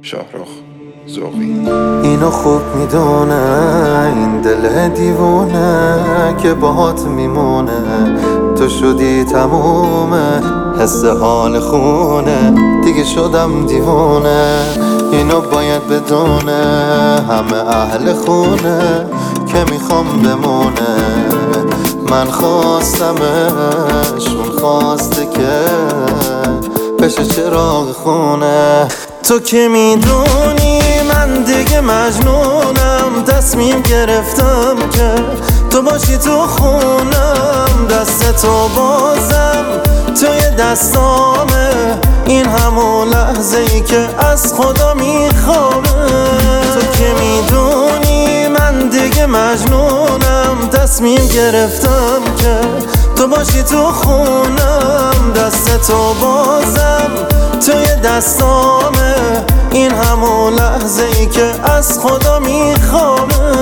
شاهرخ ذوقی. اینو خوب میدونه این دل دیوونه که باهات میمونه، تو شدی تمومه حس حال خونه، دیگه شدم دیوونه. اینو باید بدونه همه اهل خونه که میخوام بمونه، من خواستمش اون خواسته که بشه چراغ خونه. تو که میدونی من دیگه مجنونم، تصمیم گرفتم که تو باشی تو خونم، دست تو بازم توی دستامه، این همون لحظه ای که از خدا میخوامه. تو که میدونی من دیگه مجنونم، تصمیم گرفتم که تو باشی تو خونم، دست تو بازم توی دستامه، این همون لحظه ای که از خدا میخوامه.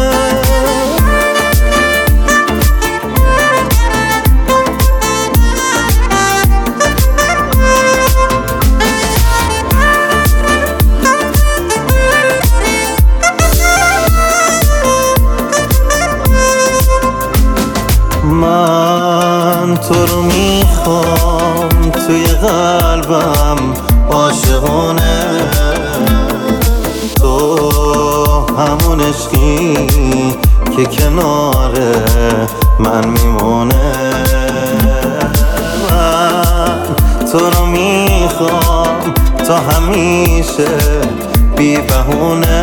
من تو رو میخوام توی قلبم عاشقانه، تو همون عشقی که کنار من میمونه. من تو رو میخوام تا همیشه بی بهونه،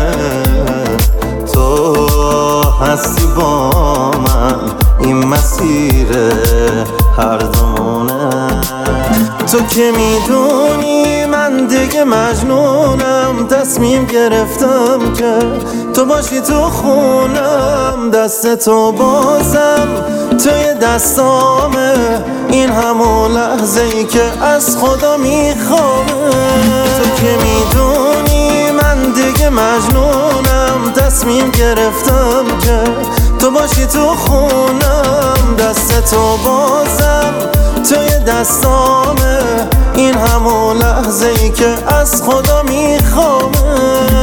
تو هستی با من این مسیر هر دومونه. تو که میدونی من دیگه مجنونم، تصمیم گرفتم که تو باشی تو خونم، دست تو بازم توی دستامه، این همون لحظه ای که از خدا میخوامه. تو که میدونی من دیگه مجنونم، تصمیم گرفتم که تو باشی تو خونم، دست تو بازم توی دستامه، این همون لحظه ای که از خدا میخوامه.